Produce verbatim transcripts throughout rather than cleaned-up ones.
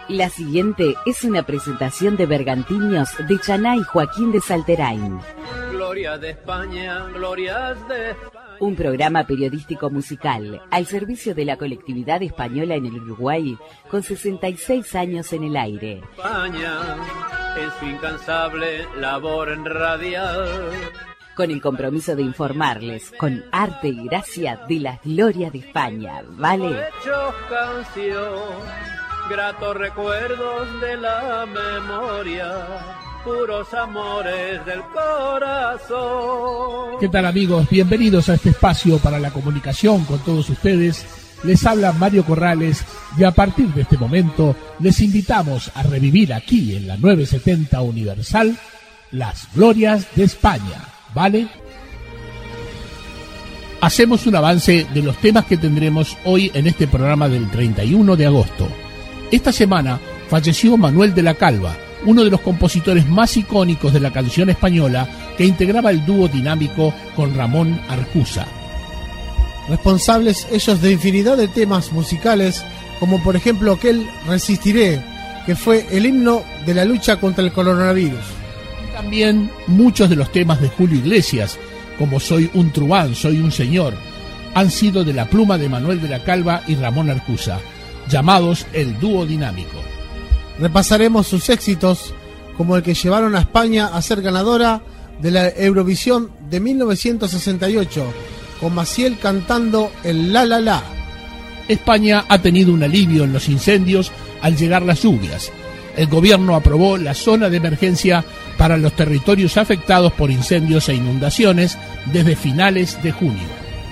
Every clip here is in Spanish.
La siguiente es una presentación de Bergantiños de Chaná y Joaquín de Salterain. Gloria de España, glorias de España. Un programa periodístico musical al servicio de la colectividad española en el Uruguay con sesenta y seis años en el aire. España, en su incansable labor radial. Con el compromiso de informarles con arte y gracia de la gloria de España, ¿vale? Hechos, canción, gratos recuerdos de la memoria, puros amores del corazón. ¿Qué tal, amigos? Bienvenidos a este espacio para la comunicación con todos ustedes. Les habla Mario Corrales y a partir de este momento les invitamos a revivir aquí en la novecientos setenta Universal las glorias de España, ¿vale? Hacemos un avance de los temas que tendremos hoy en este programa del treinta y uno de agosto. Esta semana falleció Manuel de la Calva, uno de los compositores más icónicos de la canción española, que integraba el dúo dinámico con Ramón Arcusa. Responsables ellos de infinidad de temas musicales, como por ejemplo aquel Resistiré, que fue el himno de la lucha contra el coronavirus. También muchos de los temas de Julio Iglesias, como Soy un truán, soy un señor, han sido de la pluma de Manuel de la Calva y Ramón Arcusa, llamados el dúo dinámico. Repasaremos sus éxitos, como el que llevaron a España a ser ganadora de la Eurovisión de mil novecientos sesenta y ocho, con Maciel cantando el La La La. España ha tenido un alivio en los incendios al llegar las lluvias. El gobierno aprobó la zona de emergencia para los territorios afectados por incendios e inundaciones desde finales de junio.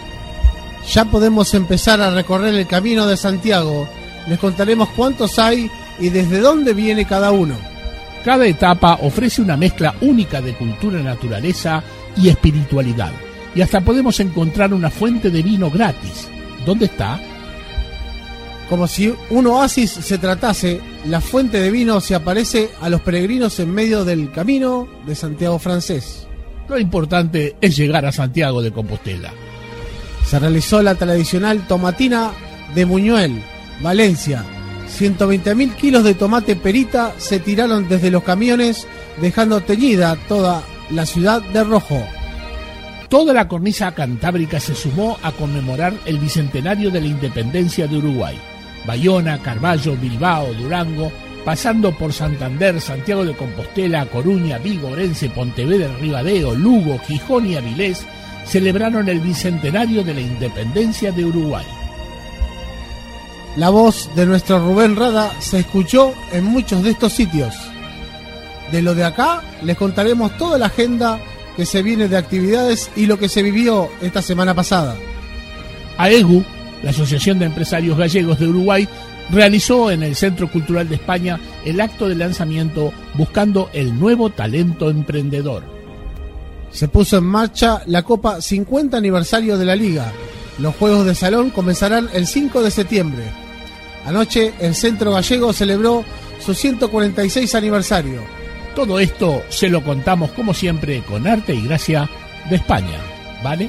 Ya podemos empezar a recorrer el Camino de Santiago. Les contaremos cuántos hay y desde dónde viene cada uno. Cada etapa ofrece una mezcla única de cultura, naturaleza y espiritualidad. Y hasta podemos encontrar una fuente de vino gratis. ¿Dónde está? Como si un oasis se tratase, la fuente de vino se aparece a los peregrinos en medio del Camino de Santiago francés. Lo importante es llegar a Santiago de Compostela. Se realizó la tradicional tomatina de Buñuel, Valencia. ciento veinte mil kilos de tomate perita se tiraron desde los camiones, dejando teñida toda la ciudad de rojo. Toda la cornisa cantábrica se sumó a conmemorar el bicentenario de la independencia de Uruguay. Bayona, Carballo, Bilbao, Durango, pasando por Santander, Santiago de Compostela, Coruña, Vigo, Orense, Pontevedra, Ribadeo, Lugo, Gijón y Avilés, celebraron el bicentenario de la independencia de Uruguay. La voz de nuestro Rubén Rada se escuchó en muchos de estos sitios. De lo de acá les contaremos toda la agenda que se viene de actividades y lo que se vivió esta semana pasada. AEGU, la Asociación de Empresarios Gallegos de Uruguay, realizó en el Centro Cultural de España el acto de lanzamiento buscando el nuevo talento emprendedor. Se puso en marcha la Copa cincuenta aniversario de la Liga. Los Juegos de Salón comenzarán el cinco de septiembre. Anoche el Centro Gallego celebró su ciento cuarenta y seis aniversario. Todo esto se lo contamos como siempre con arte y gracia de España, ¿vale?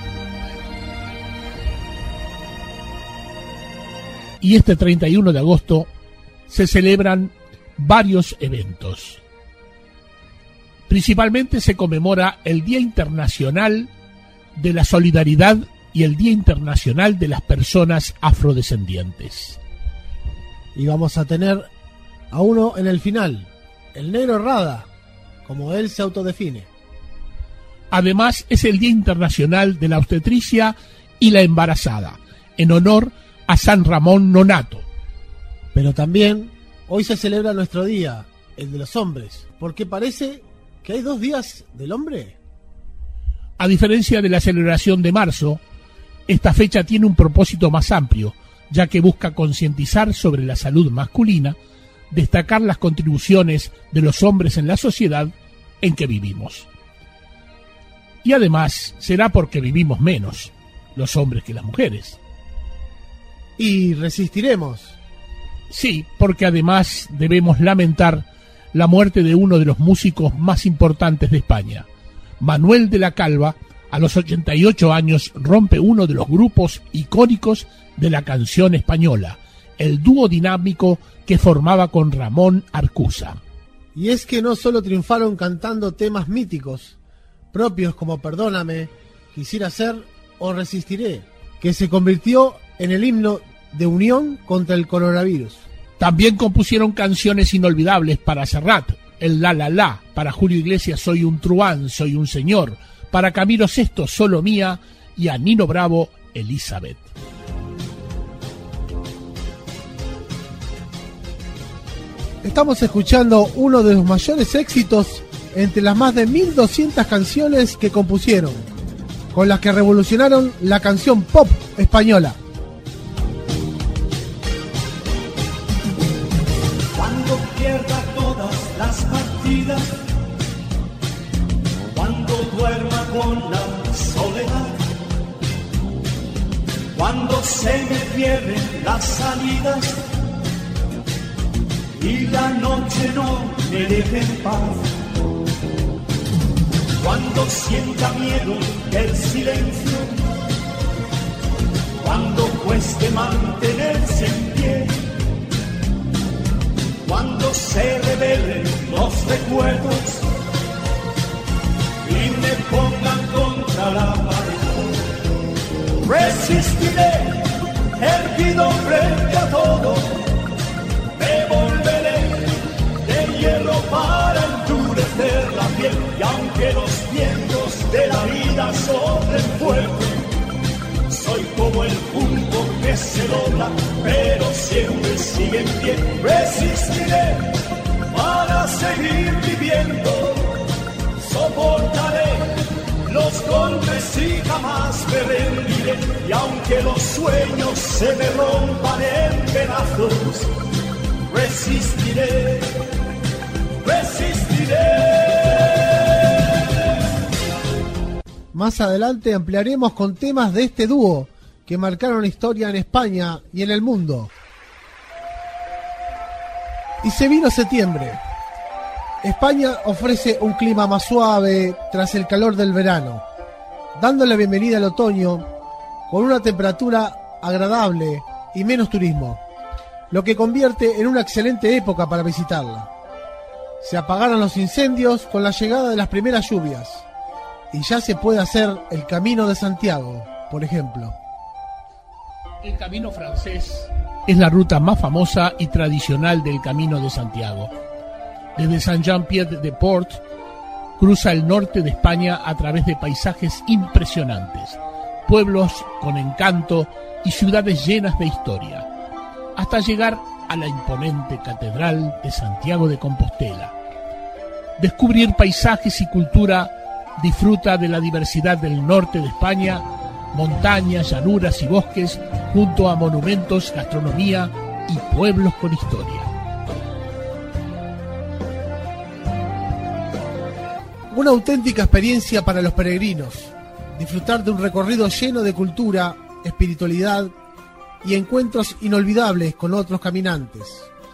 Y este treinta y uno de agosto se celebran varios eventos. Principalmente se conmemora el Día Internacional de la Solidaridad y el Día Internacional de las Personas Afrodescendientes. Y vamos a tener a uno en el final, el Negro Rada, como él se autodefine. Además es el Día Internacional de la Obstetricia y la Embarazada, en honor a San Ramón Nonato. Pero también hoy se celebra nuestro día, el de los hombres, porque parece que hay dos días del hombre. A diferencia de la celebración de marzo, esta fecha tiene un propósito más amplio, ya que busca concientizar sobre la salud masculina, destacar las contribuciones de los hombres en la sociedad en que vivimos. Y además será porque vivimos menos, los hombres que las mujeres. Y resistiremos. Sí, porque además debemos lamentar la muerte de uno de los músicos más importantes de España. Manuel de la Calva, a los ochenta y ocho años, rompe uno de los grupos icónicos de la canción española, el dúo dinámico que formaba con Ramón Arcusa. Y es que no solo triunfaron cantando temas míticos, propios como Perdóname, Quisiera Ser o Resistiré, que se convirtió en el himno de unión contra el coronavirus. También compusieron canciones inolvidables para Serrat, el La La La, para Julio Iglesias Soy un truán, soy un señor, para Camilo Sesto Solo Mía y a Nino Bravo Elizabeth. Estamos escuchando uno de los mayores éxitos entre las más de mil doscientas canciones que compusieron, con las que revolucionaron la canción pop española. Cuando pierda todas las partidas, cuando duerma con la soledad, cuando se me cierren las salidas y la noche no me deje en paz, cuando sienta miedo del silencio, cuando cueste mantenerse en pie, cuando se rebelen los recuerdos y me pongan contra la pared, resistiré erguido frente a todo, me volveré de hierro para endurecer la piel, y aunque los vientos de la vida soplen fuerte, soy como el junco que se dobla, pero siempre sigue en pie. Resistiré para seguir viviendo, soportaré los golpes y jamás me rendiré, y aunque los sueños se me rompan en pedazos, resistiré, resistiré. Más adelante ampliaremos con temas de este dúo que marcaron historia en España y en el mundo. Y se vino septiembre. España ofrece un clima más suave tras el calor del verano, dando la bienvenida al otoño con una temperatura agradable y menos turismo, lo que convierte en una excelente época para visitarla. Se apagaron los incendios con la llegada de las primeras lluvias y ya se puede hacer el Camino de Santiago, por ejemplo. El Camino francés es la ruta más famosa y tradicional del Camino de Santiago. Desde Saint-Jean-Pied-de-Port cruza el norte de España a través de paisajes impresionantes, pueblos con encanto y ciudades llenas de historia, hasta llegar a la imponente Catedral de Santiago de Compostela. Descubrir paisajes y cultura, disfruta de la diversidad del norte de España, montañas, llanuras y bosques, junto a monumentos, gastronomía y pueblos con historia. Una auténtica experiencia para los peregrinos, disfrutar de un recorrido lleno de cultura, espiritualidad y encuentros inolvidables con otros caminantes.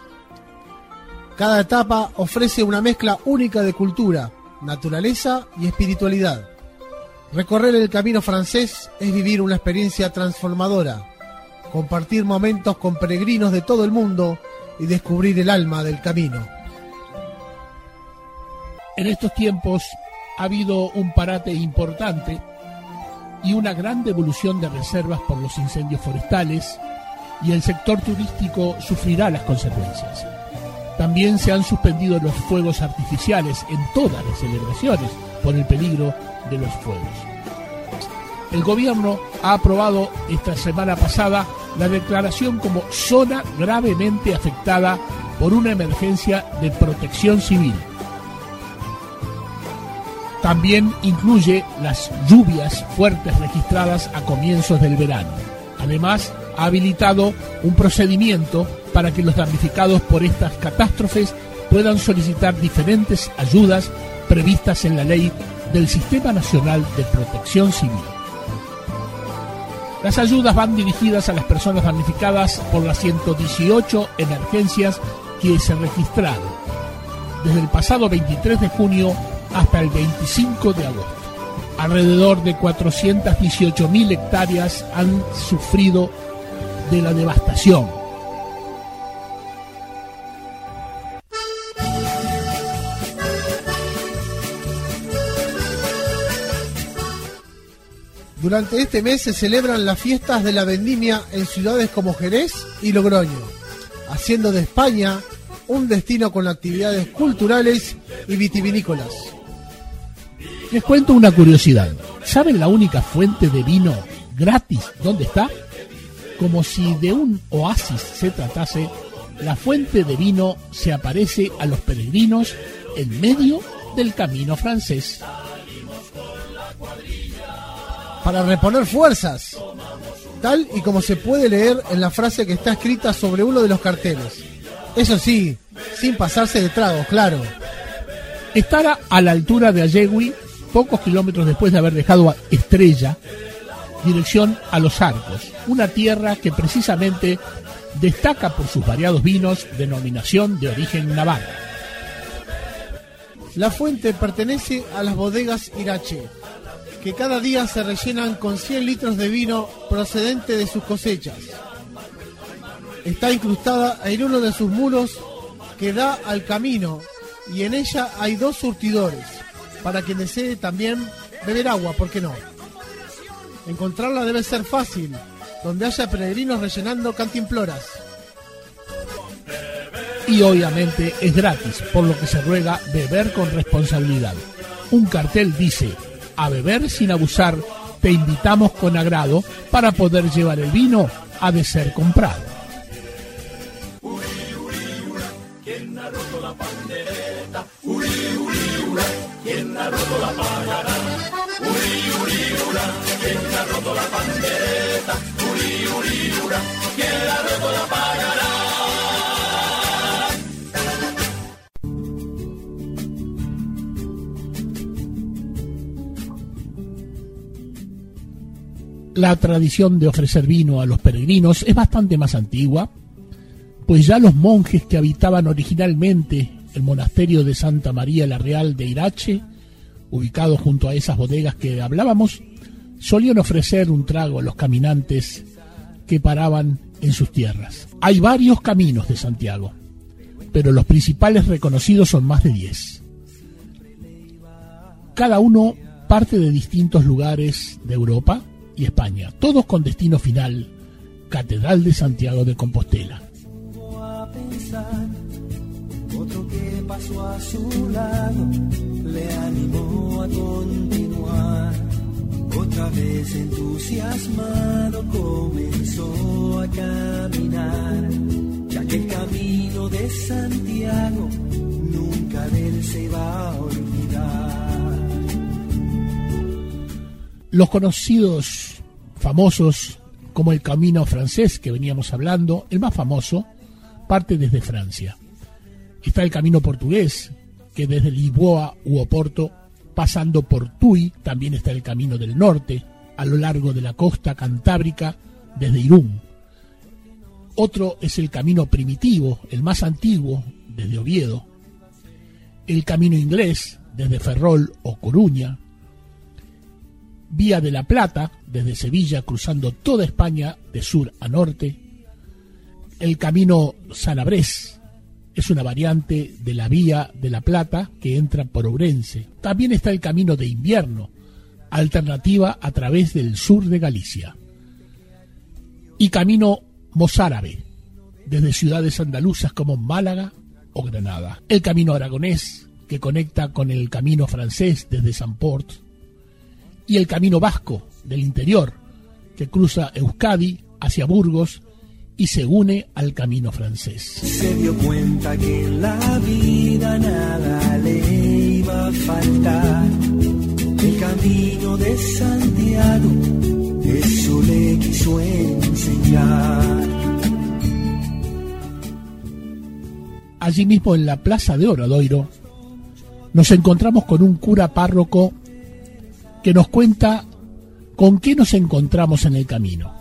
Cada etapa ofrece una mezcla única de cultura, naturaleza y espiritualidad. Recorrer el Camino francés es vivir una experiencia transformadora, compartir momentos con peregrinos de todo el mundo y descubrir el alma del camino. En estos tiempos ha habido un parate importante y una gran devolución de reservas por los incendios forestales, y el sector turístico sufrirá las consecuencias. También se han suspendido los fuegos artificiales en todas las celebraciones por el peligro de los fuegos. El gobierno ha aprobado esta semana pasada la declaración como zona gravemente afectada por una emergencia de protección civil. También incluye las lluvias fuertes registradas a comienzos del verano. Además, ha habilitado un procedimiento para que los damnificados por estas catástrofes puedan solicitar diferentes ayudas previstas en la ley del Sistema Nacional de Protección Civil. Las ayudas van dirigidas a las personas damnificadas por las ciento dieciocho emergencias que se registraron desde el pasado veintitrés de junio hasta el veinticinco de agosto. Alrededor de cuatrocientas dieciocho mil hectáreas han sufrido de la devastación, Durante este mes se celebran las fiestas de la vendimia en ciudades como Jerez y Logroño, haciendo de España un destino con actividades culturales y vitivinícolas. Les cuento una curiosidad. ¿Saben la única fuente de vino gratis dónde está? Como si de un oasis se tratase, la fuente de vino se aparece a los peregrinos en medio del camino francés. Para reponer fuerzas, tal y como se puede leer en la frase que está escrita sobre uno de los carteles. Eso sí, sin pasarse de tragos, claro. Estará a la altura de Allegui, pocos kilómetros después de haber dejado a Estrella, dirección a Los Arcos, una tierra que precisamente destaca por sus variados vinos, denominación de origen navarra. La fuente pertenece a las bodegas Irache, que cada día se rellenan con cien litros de vino procedente de sus cosechas. Está incrustada en uno de sus muros que da al camino y en ella hay dos surtidores, para quien desee también beber agua, ¿por qué no? Encontrarla debe ser fácil, donde haya peregrinos rellenando cantimploras. Y obviamente es gratis, por lo que se ruega beber con responsabilidad. Un cartel dice: a beber sin abusar, te invitamos con agrado, para poder llevar el vino ha de ser comprado. ¿Quién ha roto la pandereta? Uri, uri, ura. ¿Quién ha roto la pagará? Uri, uri, ura. ¿Quién ha roto la pandereta? Uri, uri, ura. ¿Quién ha roto la pagará? La tradición de ofrecer vino a los peregrinos es bastante más antigua, pues ya los monjes que habitaban originalmente el monasterio de Santa María la Real de Irache, ubicado junto a esas bodegas que hablábamos, solían ofrecer un trago a los caminantes que paraban en sus tierras. Hay varios caminos de Santiago, pero los principales reconocidos son más de diez. Cada uno parte de distintos lugares de Europa y España, todos con destino final, Catedral de Santiago de Compostela. Otro que pasó a su lado le animó a continuar. Otra vez entusiasmado comenzó a caminar, ya que el camino de Santiago nunca de él se va a olvidar. Los conocidos, famosos, como el camino francés que veníamos hablando, el más famoso, parte desde Francia. Está el camino portugués, que desde Lisboa u Oporto, pasando por Tui, también está el camino del norte, a lo largo de la costa cantábrica, desde Irún. Otro es el camino primitivo, el más antiguo, desde Oviedo. El camino inglés, desde Ferrol o Coruña. Vía de la Plata, desde Sevilla, cruzando toda España de sur a norte. El camino Sanabrés es una variante de la Vía de la Plata que entra por Ourense. También está el camino de invierno, alternativa a través del sur de Galicia. Y camino mozárabe, desde ciudades andaluzas como Málaga o Granada. El camino aragonés, que conecta con el camino francés desde Samport. Y el camino vasco del interior, que cruza Euskadi hacia Burgos y se une al camino francés. Se dio cuenta que en la vida nada le iba a faltar. El camino de Santiago, eso le quiso enseñar. Allí mismo en la Plaza de Obradoiro nos encontramos con un cura párroco que nos cuenta con qué nos encontramos en el camino.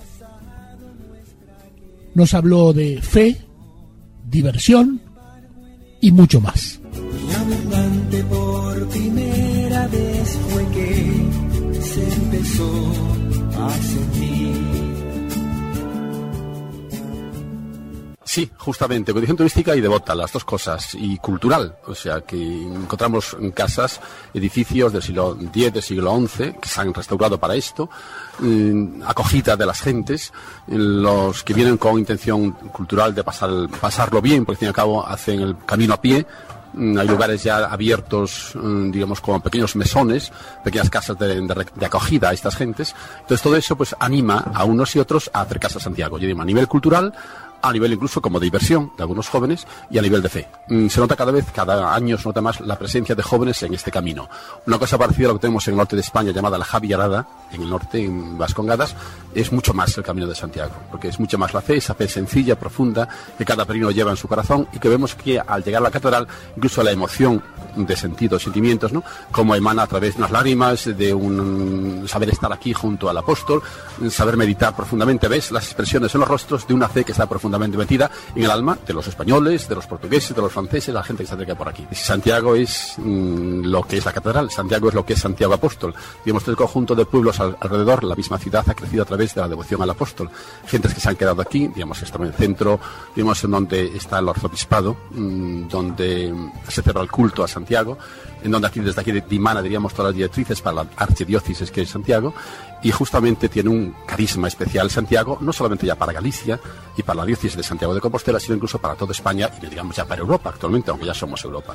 Nos habló de fe, diversión y mucho más. Y abundante por primera vez fue que se empezó a sentir. Sí, justamente, condición turística y devota, las dos cosas, y cultural, o sea, que encontramos en casas, edificios del siglo diez, del siglo once, que se han restaurado para esto, eh, acogida de las gentes, los que vienen con intención cultural de pasar, pasarlo bien, porque al fin y al cabo hacen el camino a pie. Hay lugares ya abiertos, digamos, como pequeños mesones, pequeñas casas de, de, de acogida a estas gentes. Entonces todo eso pues anima a unos y otros a acercarse a Santiago. Yo digo, a nivel cultural, a nivel incluso como de diversión de algunos jóvenes y a nivel de fe. Se nota cada vez, cada año se nota más la presencia de jóvenes en este camino. Una cosa parecida a lo que tenemos en el norte de España llamada la Javierada, en el norte, en Vascongadas, es mucho más el camino de Santiago, porque es mucho más la fe, esa fe sencilla, profunda, que cada peregrino lleva en su corazón y que vemos que al llegar a la catedral, incluso la emoción de sentidos, sentimientos, ¿no? Como emana a través de unas lágrimas, de un saber estar aquí junto al apóstol, saber meditar profundamente, ves las expresiones en los rostros de una fe que está profundamente metida en el alma de los españoles, de los portugueses, de los franceses, la gente que se acerca por aquí. Santiago es mmm, lo que es la catedral, Santiago es lo que es Santiago Apóstol. Digamos, el conjunto de pueblos al, alrededor, la misma ciudad ha crecido a través de la devoción al apóstol. Gentes que se han quedado aquí, digamos, están en el centro, digamos, en donde está el arzobispado, mmm, donde se celebra el culto a Santiago, en donde aquí, desde aquí dimana, diríamos, todas las directrices para la archidiócesis que es Santiago, y justamente tiene un carisma especial Santiago, no solamente ya para Galicia y para la diócesis de Santiago de Compostela, sino incluso para toda España y digamos ya para Europa actualmente, aunque ya somos Europa.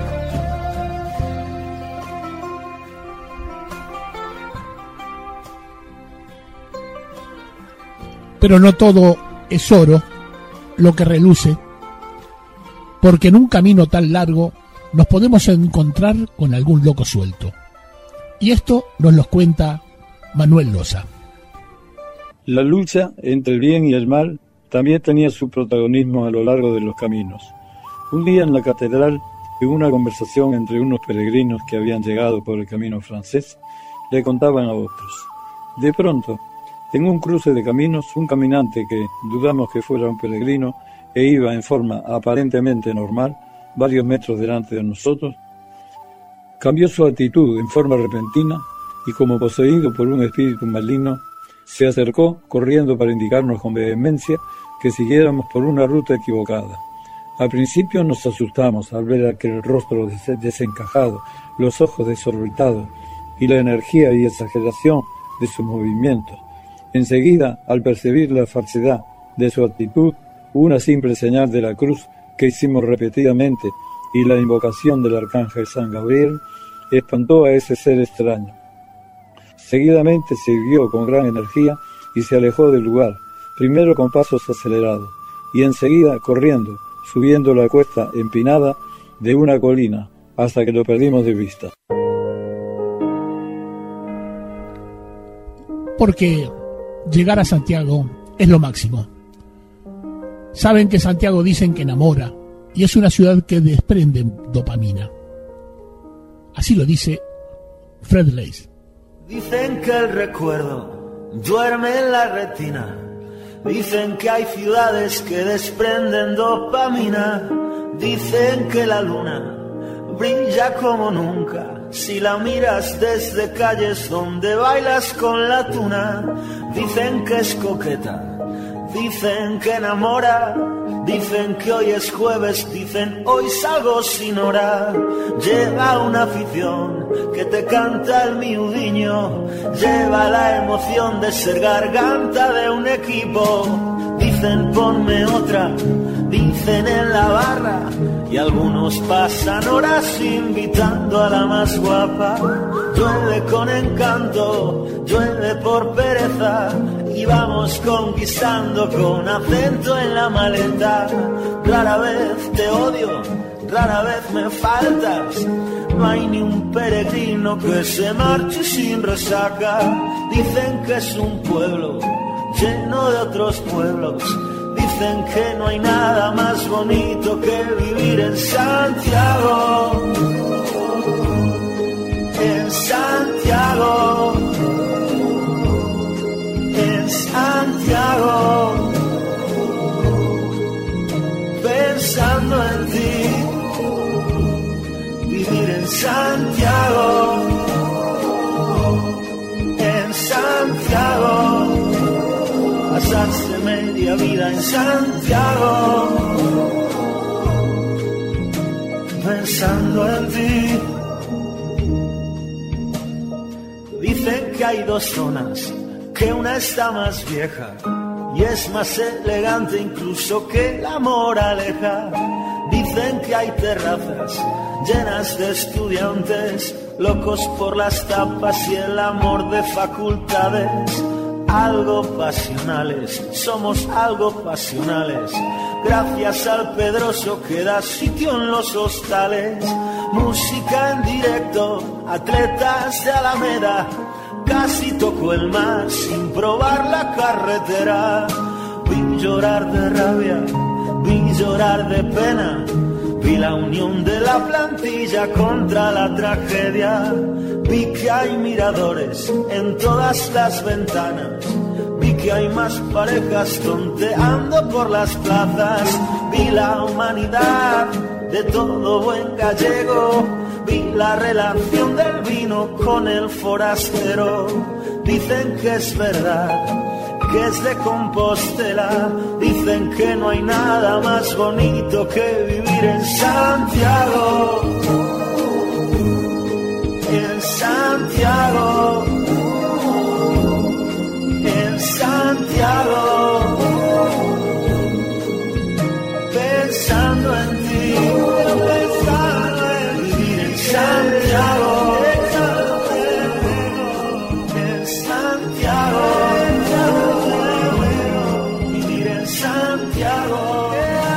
Pero no todo es oro lo que reluce, porque en un camino tan largo nos podemos encontrar con algún loco suelto. Y esto nos lo cuenta Manuel Loza. La lucha entre el bien y el mal también tenía su protagonismo a lo largo de los caminos. Un día en la catedral, en una conversación entre unos peregrinos que habían llegado por el camino francés, le contaban a otros. De pronto, en un cruce de caminos, un caminante que dudamos que fuera un peregrino e iba en forma aparentemente normal, varios metros delante de nosotros, cambió su actitud en forma repentina y, como poseído por un espíritu maligno, se acercó corriendo para indicarnos con vehemencia que siguiéramos por una ruta equivocada. Al principio nos asustamos al ver aquel rostro desencajado, los ojos desorbitados y la energía y exageración de sus movimientos. Enseguida, al percibir la falsedad de su actitud, una simple señal de la cruz que hicimos repetidamente y la invocación del arcángel San Gabriel espantó a ese ser extraño. Seguidamente se irguió con gran energía y se alejó del lugar, primero con pasos acelerados y enseguida corriendo, subiendo la cuesta empinada de una colina hasta que lo perdimos de vista. Porque llegar a Santiago es lo máximo. Saben que Santiago dicen que enamora y es una ciudad que desprende dopamina. Así lo dice Fred Leys. Dicen que el recuerdo duerme en la retina. Dicen que hay ciudades que desprenden dopamina. Dicen que la luna brilla como nunca si la miras desde calles donde bailas con la tuna. Dicen que es coqueta, dicen que enamora, dicen que hoy es jueves, dicen hoy salgo sin hora. Lleva una afición que te canta el miudiño, lleva la emoción de ser garganta de un equipo. Dicen ponme otra, dicen en la barra, y algunos pasan horas invitando a la más guapa. Llueve con encanto, llueve por pereza, y vamos conquistando con acento en la maleta. Rara vez te odio, rara vez me faltas, no hay ni un peregrino que se marche sin resaca. Dicen que es un pueblo lleno de otros pueblos, dicen que no hay nada más bonito que vivir en Santiago. En Santiago, en Santiago, pensando en ti, vivir en Santiago, en Santiago, pasarse media vida en Santiago, pensando en ti. Dicen que hay dos zonas, que una está más vieja y es más elegante incluso que la moraleja. Dicen que hay terrazas llenas de estudiantes, locos por las tapas y el amor de facultades. Algo pasionales, somos algo pasionales, gracias al Pedroso que da sitio en los hostales. Música en directo, atletas de Alameda, casi tocó el mar sin probar la carretera. Vi llorar de rabia, vi llorar de pena, vi la unión de la plantilla contra la tragedia. Vi que hay miradores en todas las ventanas, vi que hay más parejas tonteando por las plazas. Vi la humanidad de todo buen gallego, vi la relación del vino con el forastero. Dicen que es verdad, que es de Compostela, dicen que no hay nada más bonito que vivir en Santiago. En Santiago, en Santiago, pensando en ti, pensando en vivir en Santiago, en Santiago, vivir en Santiago.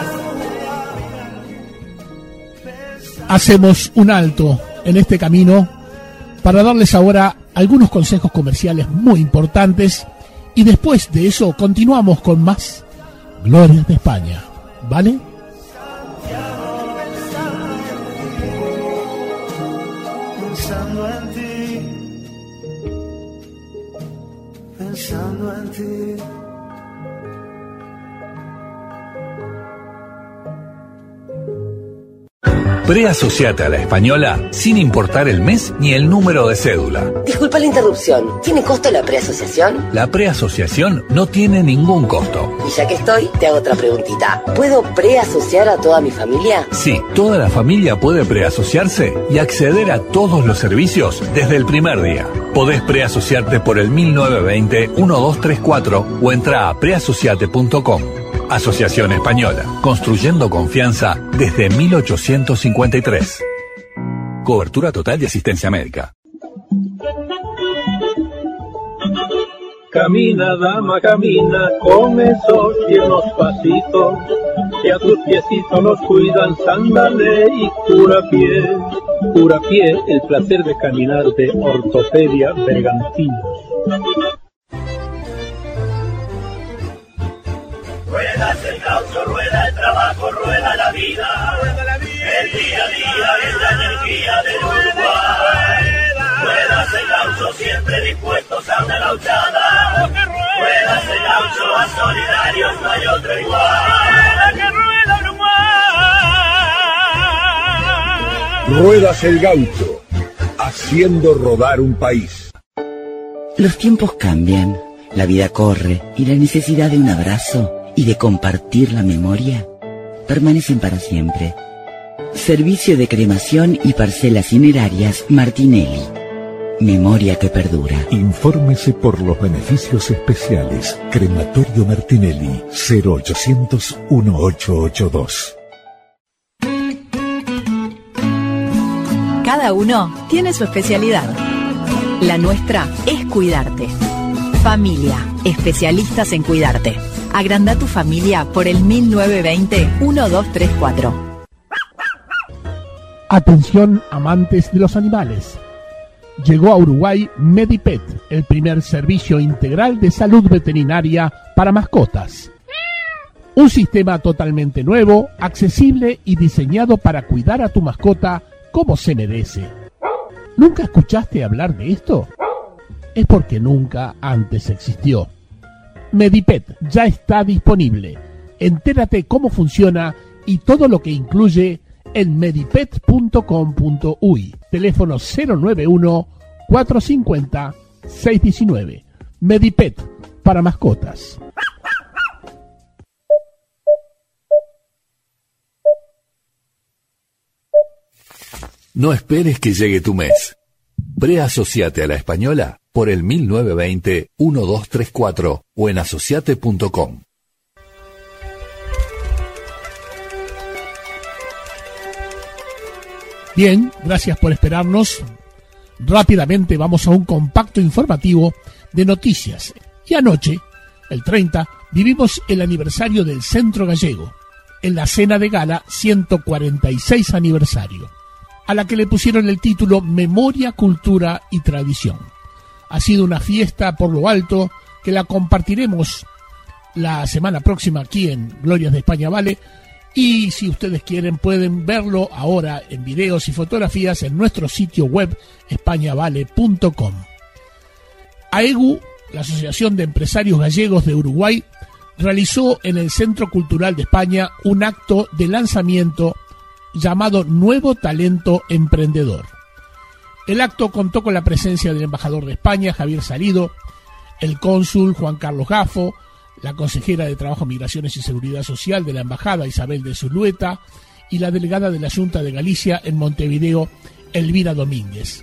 Hacemos un alto en este camino para darles ahora algunos consejos comerciales muy importantes y después de eso continuamos con más Glorias de España, ¿vale? Pensando en ti, pensando en ti. Preasociate a La Española sin importar el mes ni el número de cédula. Disculpa la interrupción. ¿Tiene costo la preasociación? La preasociación no tiene ningún costo. Y ya que estoy, te hago otra preguntita. ¿Puedo preasociar a toda mi familia? Sí, toda la familia puede preasociarse y acceder a todos los servicios desde el primer día. Podés preasociarte por el mil novecientos veinte, doce treinta y cuatro o entra a preasociate punto com. Asociación Española, construyendo confianza desde mil ochocientos cincuenta y tres. Cobertura total de asistencia médica. Camina, dama, camina con esos tiernos pasitos, que a tus piecitos los cuidan Sándale y Curapié. Curapié, el placer de caminar de Ortopedia Bergantinos. Ruedas el caucho, rueda el trabajo, rueda la vida, rueda la vida. El día a día es la energía del Uruguay. Ruedas el gaucho, siempre dispuestos a una gauchada. Ruedas el gaucho, a solidarios no hay otro igual. Que rueda Uruguay. Ruedas el gaucho, haciendo rodar un país. Los tiempos cambian, la vida corre y la necesidad de un abrazo y de compartir la memoria permanecen para siempre. Servicio de cremación y parcelas cinerarias Martinelli. Memoria que perdura. Infórmese por los beneficios especiales. Crematorio Martinelli, cero ochocientos, dieciocho ochenta y dos. Cada uno tiene su especialidad. La nuestra es cuidarte. Familia, especialistas en cuidarte. Agranda tu familia por el mil novecientos veinte, doce treinta y cuatro. Atención, amantes de los animales. Llegó a Uruguay Medipet, el primer servicio integral de salud veterinaria para mascotas. Un sistema totalmente nuevo, accesible y diseñado para cuidar a tu mascota como se merece. ¿Nunca escuchaste hablar de esto? Es porque nunca antes existió. Medipet ya está disponible. Entérate cómo funciona y todo lo que incluye en medipet punto com punto uy. Teléfono cero nueve uno, cuatro cinco cero, seis uno nueve. Medipet para mascotas. No esperes que llegue tu mes. Preasociate a La Española por el mil novecientos veinte, doce treinta y cuatro o en asociate punto com. Bien, gracias por esperarnos. Rápidamente vamos a un compacto informativo de noticias. Y anoche, el treinta, vivimos el aniversario del Centro Gallego, en la cena de gala ciento cuarenta y seis aniversario, a la que le pusieron el título Memoria, Cultura y Tradición. Ha sido una fiesta por lo alto que la compartiremos la semana próxima aquí en Glorias de España Vale, y si ustedes quieren pueden verlo ahora en videos y fotografías en nuestro sitio web españa vale punto com. AEGU, la Asociación de Empresarios Gallegos de Uruguay, realizó en el Centro Cultural de España un acto de lanzamiento llamado Nuevo Talento Emprendedor. El acto contó con la presencia del embajador de España, Javier Salido, el cónsul Juan Carlos Gafo, la consejera de Trabajo, Migraciones y Seguridad Social de la Embajada, Isabel de Zulueta, y la delegada de la Junta de Galicia en Montevideo, Elvira Domínguez.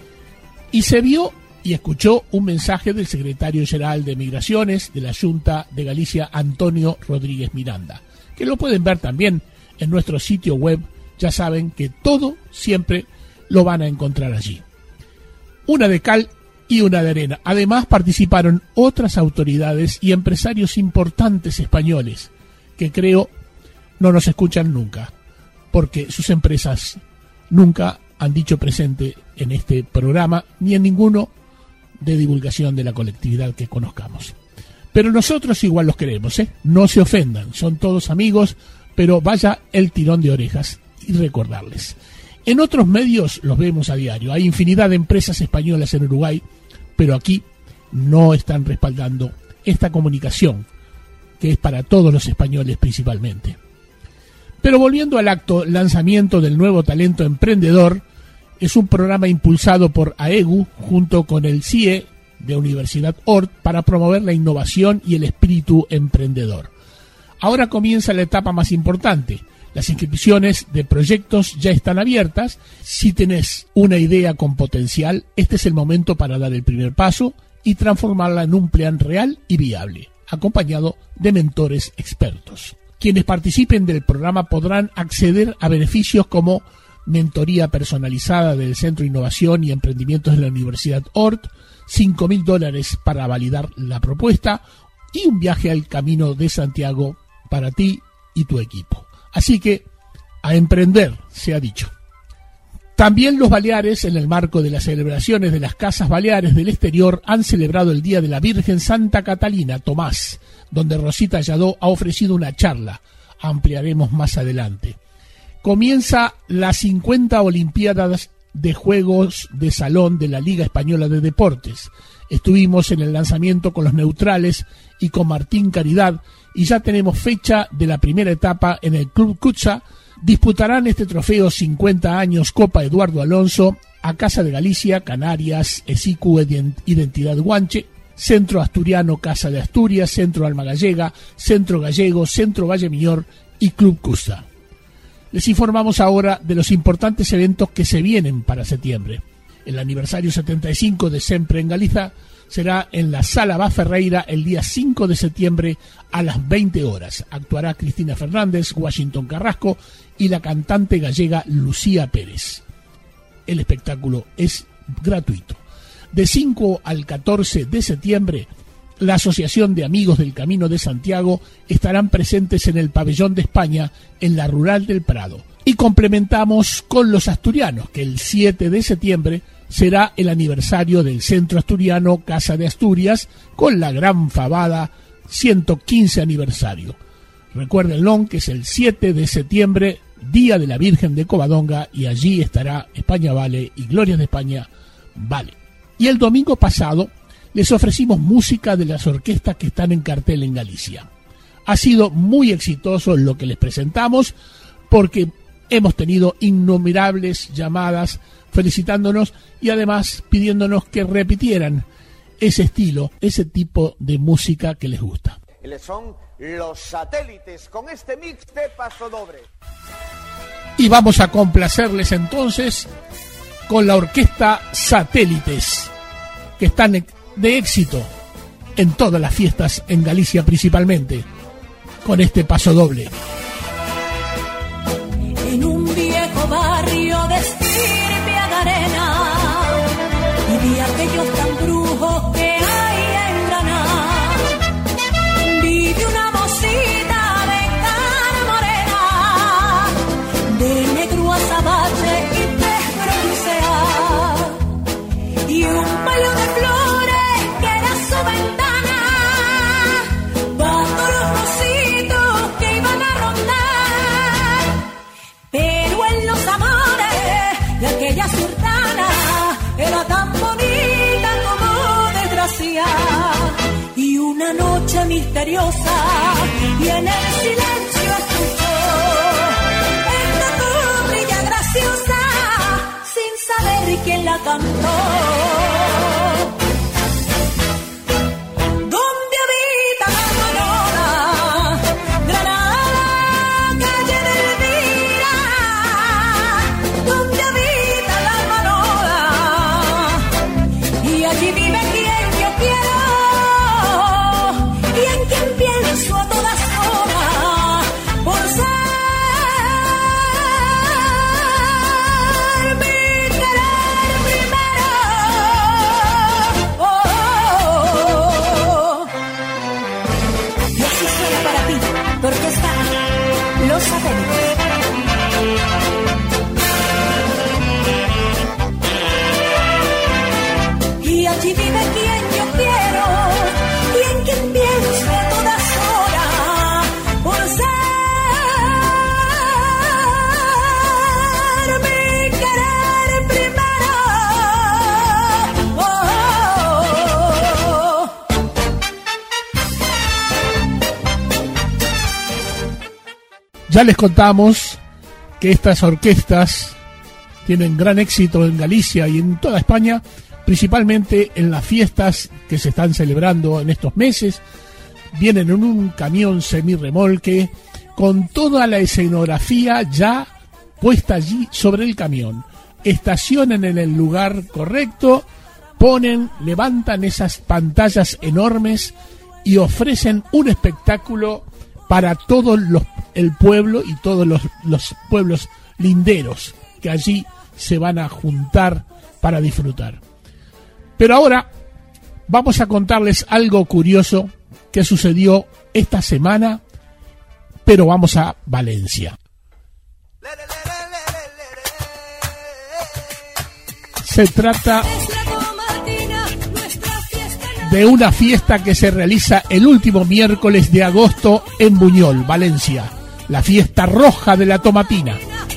Y se vio y escuchó un mensaje del secretario general de Migraciones de la Junta de Galicia, Antonio Rodríguez Miranda, que lo pueden ver también en nuestro sitio web. Ya saben que todo siempre lo van a encontrar allí. Una de cal y una de arena. Además participaron otras autoridades y empresarios importantes españoles que creo no nos escuchan nunca, porque sus empresas nunca han dicho presente en este programa ni en ninguno de divulgación de la colectividad que conozcamos. Pero nosotros igual los queremos, ¿eh? No se ofendan, son todos amigos, pero vaya el tirón de orejas y recordarles. En otros medios los vemos a diario, hay infinidad de empresas españolas en Uruguay, pero aquí no están respaldando esta comunicación, que es para todos los españoles principalmente. Pero volviendo al acto lanzamiento del Nuevo Talento Emprendedor, es un programa impulsado por AEGU junto con el C I E de Universidad Ort para promover la innovación y el espíritu emprendedor. Ahora comienza la etapa más importante. Las inscripciones de proyectos ya están abiertas. Si tenés una idea con potencial, este es el momento para dar el primer paso y transformarla en un plan real y viable, acompañado de mentores expertos. Quienes participen del programa podrán acceder a beneficios como mentoría personalizada del Centro de Innovación y Emprendimientos de la Universidad Ort, cinco mil dólares para validar la propuesta y un viaje al Camino de Santiago para ti y tu equipo. Así que, a emprender, se ha dicho. También los Baleares, en el marco de las celebraciones de las Casas Baleares del Exterior, han celebrado el Día de la Virgen Santa Catalina, Tomás, donde Rosita Lladó ha ofrecido una charla. Ampliaremos más adelante. Comienza las cincuenta Olimpiadas de Juegos de Salón de la Liga Española de Deportes. Estuvimos en el lanzamiento con los neutrales y con Martín Caridad, y ya tenemos fecha de la primera etapa en el Club Cutsa. Disputarán este trofeo cincuenta años Copa Eduardo Alonso a Casa de Galicia, Canarias, Esicu Identidad Guanche, Centro Asturiano Casa de Asturias, Centro Alma Gallega, Centro Gallego, Centro Valle Miñor y Club Cutsa. Les informamos ahora de los importantes eventos que se vienen para septiembre. El aniversario setenta y cinco de Sempre en Galiza será en la Sala Bá Ferreira el día cinco de septiembre a las veinte horas. Actuará Cristina Fernández, Washington Carrasco y la cantante gallega Lucía Pérez. El espectáculo es gratuito. De cinco al catorce de septiembre, la Asociación de Amigos del Camino de Santiago estarán presentes en el Pabellón de España en la Rural del Prado. Y complementamos con los asturianos, que el siete de septiembre será el aniversario del Centro Asturiano Casa de Asturias con la gran fabada ciento quince aniversario. Recuérdenlo que es el siete de septiembre, Día de la Virgen de Covadonga, y allí estará España Vale y Glorias de España Vale. Y el domingo pasado les ofrecimos música de las orquestas que están en cartel en Galicia. Ha sido muy exitoso lo que les presentamos porque hemos tenido innumerables llamadas felicitándonos y además pidiéndonos que repitieran ese estilo, ese tipo de música que les gusta. Son los Satélites con este mix de paso doble. Y vamos a complacerles entonces con la orquesta Satélites, que están de éxito en todas las fiestas en Galicia principalmente, con este paso doble. En un viejo barrio de estirpe de arena, y vi aquellos tan brujos que hay en Granada. Vive una mocita de cara morena, de negro azabache y tez bronceada, y un paño de flores que era su ventana, para todos los mocitos que iban a rondar. Pero en los amores de aquella sultana era tan bonita como desgraciada. Y una noche misteriosa y en el silencio escuchó esta cubrilla graciosa sin saber quién la cantó. ¿Dónde habita la Manora? Granada, calle de Elvira. ¿Dónde habita la Manora? Y allí vive quien yo quiero y en quien pienso a todas horas por ser mi querer primero. Oh, oh, oh. Y así suena para ti, porque están los satélites. Y allí vive quien yo quiero y en quien pienso a todas horas por ser mi querer primero. Oh, oh, oh. Ya les contamos que estas orquestas tienen gran éxito en Galicia y en toda España, principalmente en las fiestas que se están celebrando en estos meses. Vienen en un camión semirremolque con toda la escenografía ya puesta allí sobre el camión. Estacionan en el lugar correcto, ponen, levantan esas pantallas enormes y ofrecen un espectáculo para todo los, el pueblo y todos los, los pueblos linderos que allí se van a juntar para disfrutar. Pero ahora vamos a contarles algo curioso que sucedió esta semana, pero vamos a Valencia. Se trata de una fiesta que se realiza el último miércoles de agosto en Buñol, Valencia, la fiesta roja de la tomatina.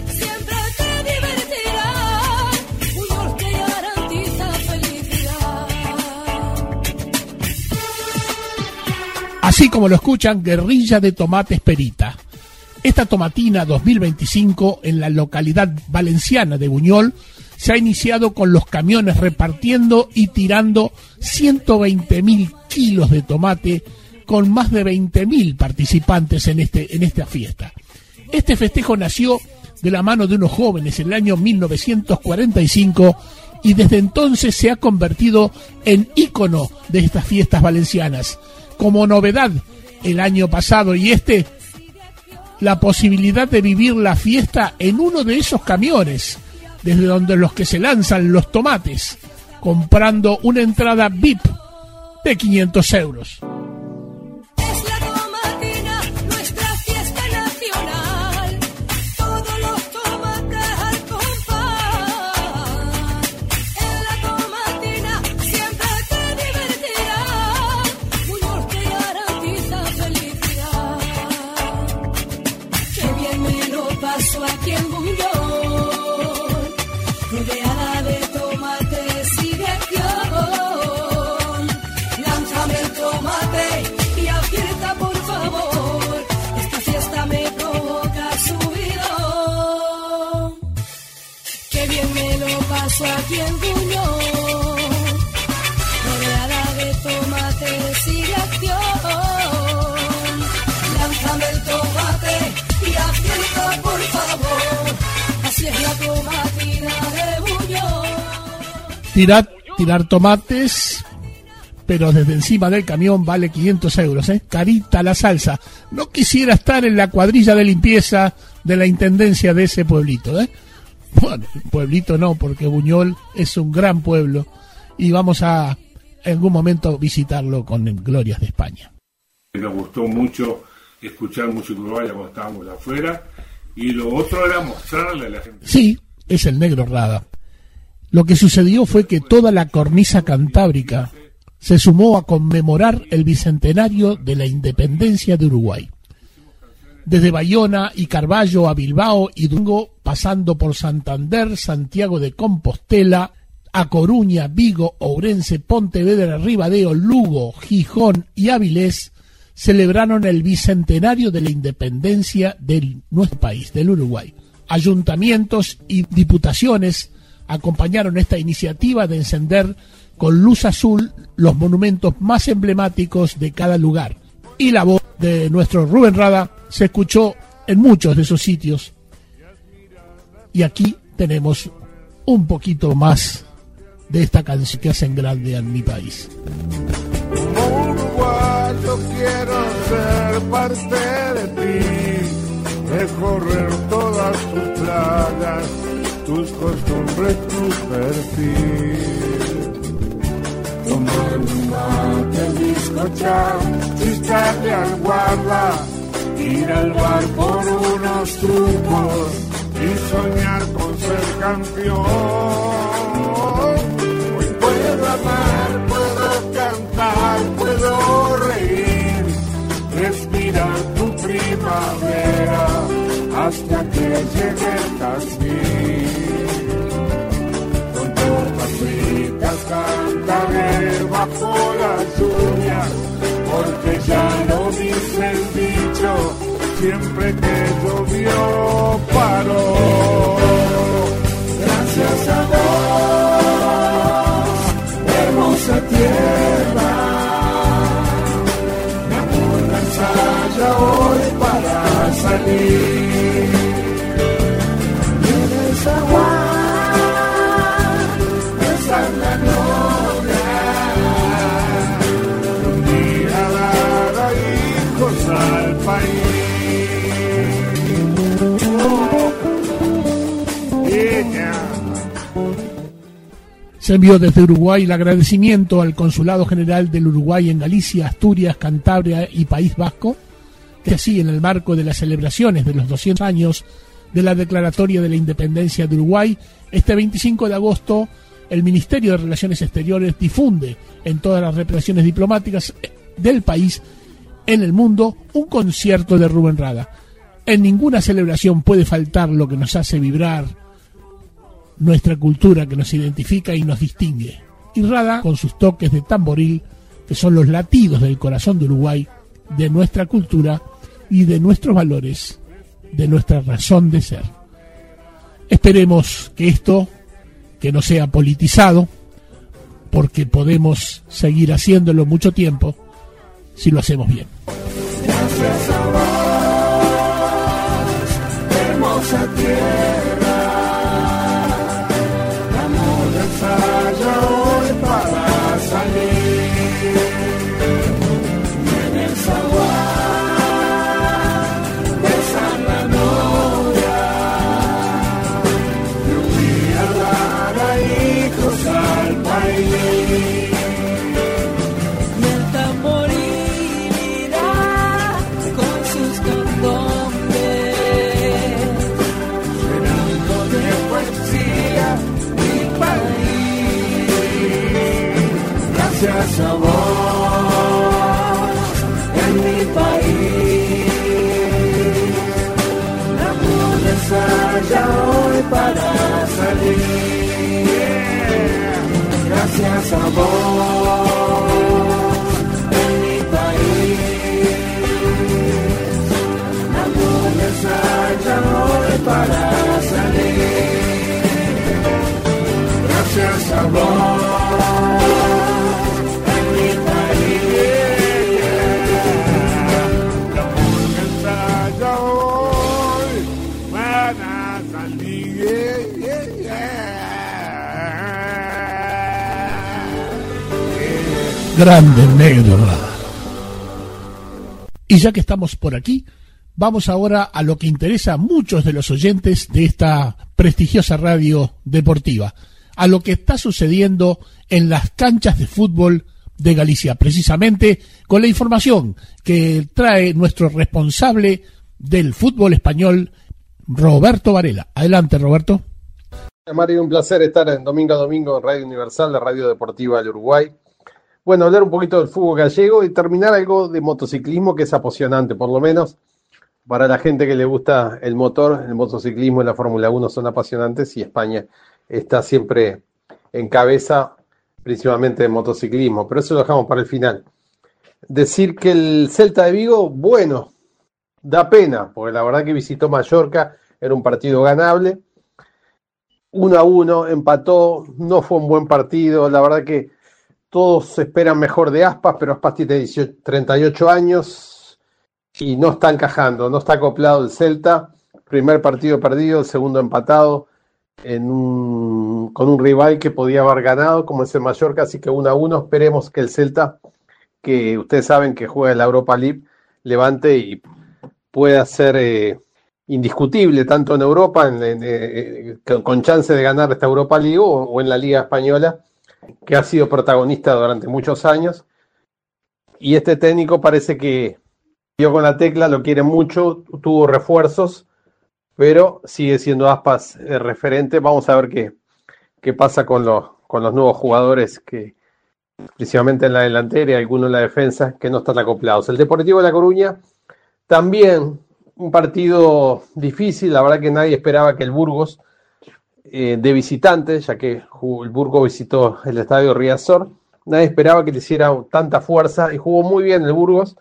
Así como lo escuchan, guerrilla de tomates Perita. Esta tomatina dos mil veinticinco en la localidad valenciana de Buñol se ha iniciado con los camiones repartiendo y tirando ciento veinte mil kilos de tomate con más de veinte mil participantes en, este, en esta fiesta. Este festejo nació de la mano de unos jóvenes en el año mil novecientos cuarenta y cinco y desde entonces se ha convertido en ícono de estas fiestas valencianas. Como novedad el año pasado y este, la posibilidad de vivir la fiesta en uno de esos camiones, desde donde los que se lanzan los tomates, comprando una entrada V I P de quinientos euros. Aquí en Buñol, rodeada de tomates y de acción. Lánzame el tomate y acierta por favor, esta fiesta me provoca subidón. Qué bien me lo paso aquí en Buñol, rodeada de tomates y de acción. Lánzame el tomate y acierta por favor, Tirar, tirar tomates, pero desde encima del camión vale quinientos euros, ¿eh? Carita la salsa. No quisiera estar en la cuadrilla de limpieza de la intendencia de ese pueblito, ¿eh? Bueno, pueblito no, porque Buñol es un gran pueblo y vamos a en algún momento visitarlo con Glorias de España. Nos gustó mucho escuchar música uruguaya cuando estábamos afuera, y lo otro era mostrarle a la gente. Sí, es el Negro Rada. Lo que sucedió fue que toda la cornisa cantábrica se sumó a conmemorar el bicentenario de la independencia de Uruguay. Desde Bayona y Carballo a Bilbao y Durango, pasando por Santander, Santiago de Compostela, a Coruña, Vigo, Ourense, Pontevedra, Ribadeo, Lugo, Gijón y Avilés, celebraron el bicentenario de la independencia de nuestro país, del Uruguay. Ayuntamientos y diputaciones acompañaron esta iniciativa de encender con luz azul los monumentos más emblemáticos de cada lugar. Y la voz de nuestro Rubén Rada se escuchó en muchos de esos sitios. Y aquí tenemos un poquito más de esta canción que hacen grande a mi país. Como uruguayo quiero ser parte de ti, recorrer todas tus playas, tus costumbres, tu perfil. Tomar un mate, bizcochar, chistarle al guarda, ir al bar por unos trucos y soñar con ser campeón. Hoy puedo amar, puedo cantar, puedo reír, respirar tu primavera hasta que llegue el jazmín. Con tortas fritas cantaré bajo las lluvias, porque ya lo dice el dicho, siempre que llovió paró. Gracias a vos, hermosa tierra, mi amor me ensaya hoy para salir. Tienes agua, esa es la gloria, un día dará hijos al país. Se envió desde Uruguay el agradecimiento al Consulado General del Uruguay en Galicia, Asturias, Cantabria y País Vasco, que así en el marco de las celebraciones de los doscientos años de la Declaratoria de la Independencia de Uruguay, este veinticinco de agosto el Ministerio de Relaciones Exteriores difunde en todas las representaciones diplomáticas del país en el mundo un concierto de Rubén Rada. En ninguna celebración puede faltar lo que nos hace vibrar, nuestra cultura que nos identifica y nos distingue. Y Rada, con sus toques de tamboril, que son los latidos del corazón de Uruguay, de nuestra cultura y de nuestros valores, de nuestra razón de ser. Esperemos que esto, que no sea politizado, porque podemos seguir haciéndolo mucho tiempo si lo hacemos bien. Gracias a vos, hermosa tierra, mi amor ensaya hoy para salir. Tienes agua, besa la novia, y un día dará hijos al país. Y el tamboril irá con sus candombres, llenando de poesía mi país. Gracias a vos, en mi país, la luna ensaya hoy para salir. Gracias a vos, en mi país, la luna ensaya hoy para salir. Gracias a vos, en mi país, la luna ensaya hoy para salir. Grande Negro Rada. Y ya que estamos por aquí, vamos ahora a lo que interesa a muchos de los oyentes de esta prestigiosa radio deportiva, a lo que está sucediendo en las canchas de fútbol de Galicia, precisamente con la información que trae nuestro responsable del fútbol español, Roberto Varela. Adelante, Roberto. Mario, un placer estar en domingo a domingo en Radio Universal, la radio deportiva del Uruguay. Bueno, hablar un poquito del fútbol gallego y terminar algo de motociclismo que es apasionante, por lo menos para la gente que le gusta el motor, el motociclismo y la Fórmula uno son apasionantes y España está siempre en cabeza, principalmente de motociclismo, pero eso lo dejamos para el final. Decir que el Celta de Vigo, bueno, da pena, porque la verdad que visitó Mallorca, era un partido ganable, uno a uno, empató, no fue un buen partido, la verdad que todos esperan mejor de Aspas, pero Aspas tiene treinta y ocho años y no está encajando, no está acoplado el Celta. Primer partido perdido, el segundo empatado en un, con un rival que podía haber ganado, como es el Mallorca, así que uno a uno. Esperemos que el Celta, que ustedes saben que juega en la Europa League, levante y pueda ser eh, indiscutible tanto en Europa, en, en, eh, con chance de ganar esta Europa League o, o en la Liga Española, que ha sido protagonista durante muchos años, y este técnico parece que dio con la tecla, lo quiere mucho, tuvo refuerzos, pero sigue siendo Aspas el referente. Vamos a ver qué, qué pasa con los, con los nuevos jugadores, que principalmente en la delantera y algunos en la defensa, que no están acoplados. El Deportivo de La Coruña, también un partido difícil, la verdad que nadie esperaba que el Burgos, Eh, de visitante, ya que el Burgos visitó el estadio Riazor, nadie esperaba que le hiciera tanta fuerza y jugó muy bien el Burgos,